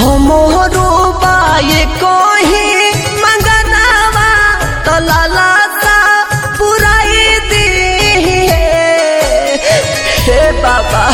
हमरो बाये कोही मंगनावा तो लाला सा पुराई दी हे बाबा।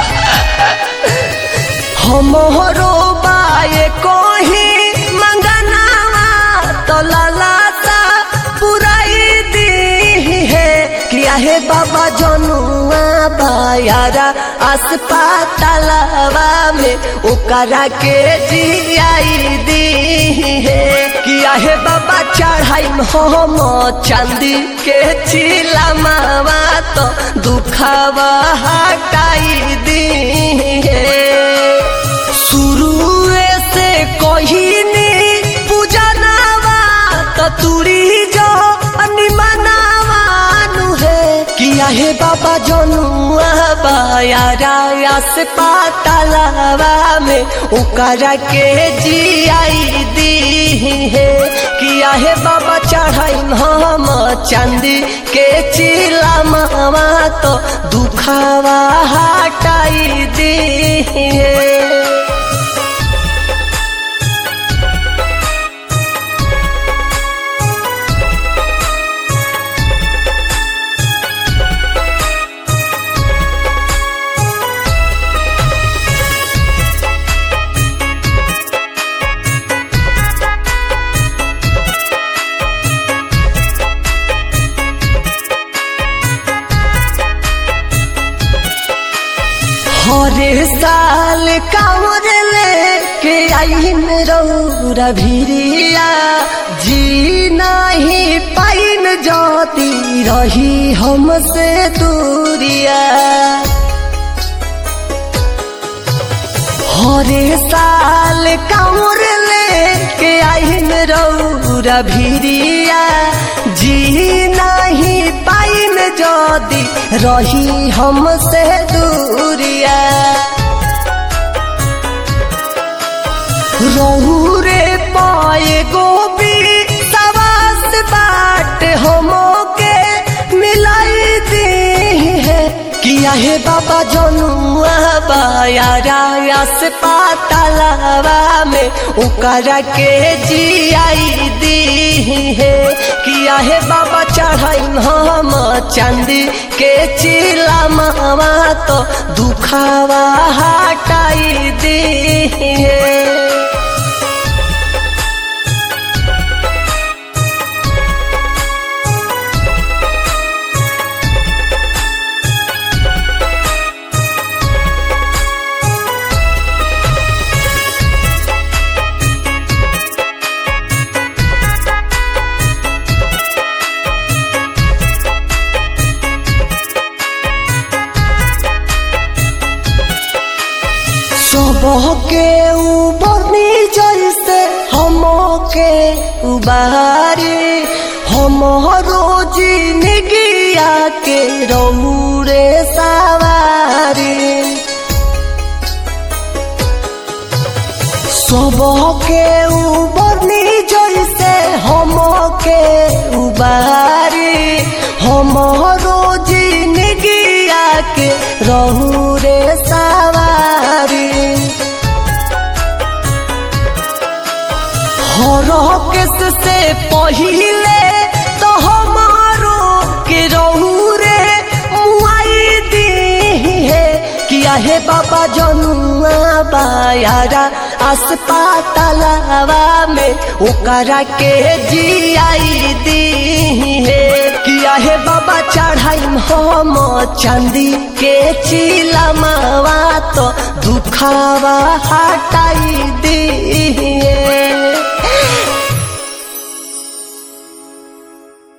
हमरो बाये कोही मंगनावा तो लाला सा पुराई दी किया है बाबा जनुआ बायारा अस्पतालवा में ओकरा के जियाई दी है। किया है बाबा चढ़ाई हम चांदी के चिलमावा तो दुखवा हटाई दी है। शुरू से कहीनी पूजनावा तो तुरी जो अनिमनावा किया है बाबा जनुआ बायारा अस्पतालवा में ओकरा के जियाई दी है। किया है बाबा चढ़ाई हम चांदी के चिलमावा तो दुखवा हटाई दी है। हर साल कांवर लेके आइन रौरा भिरिया जी नहीं पाइन जाती रही हमसे दूरिया। हर साल कांवर लेके आइन रौरा भिरिया जी नहीं पाइन जाती रही हमसे दूरिया। रहू रे पाए गोबी सवास बाट हमो के मिलाई दी है। किया है बाबा जनुआ बायारा अस्पतालवा में ओकरा के जियाई दी है। किया है बाबा चढ़ाई हम चांदी के चिलमावा तो दुखवा हटाई दी है। सबके उबरनी जैसे हमके उबारी हमरो जिंदगिया के रौरे सवारी। सबके उबरनी जैसे हमके उबारी हमरो जिंदगिया के रौरे सवारी। हरकेश से पहिले तो हमारो के रौरे मुआई दी है। किया है बाबा जनुआ बायारा अस्पतालवा में ओकरा के जियाई दी है। किया है बाबा चढ़ाई हम चांदी के चिलमावा तो दुखवा हटाई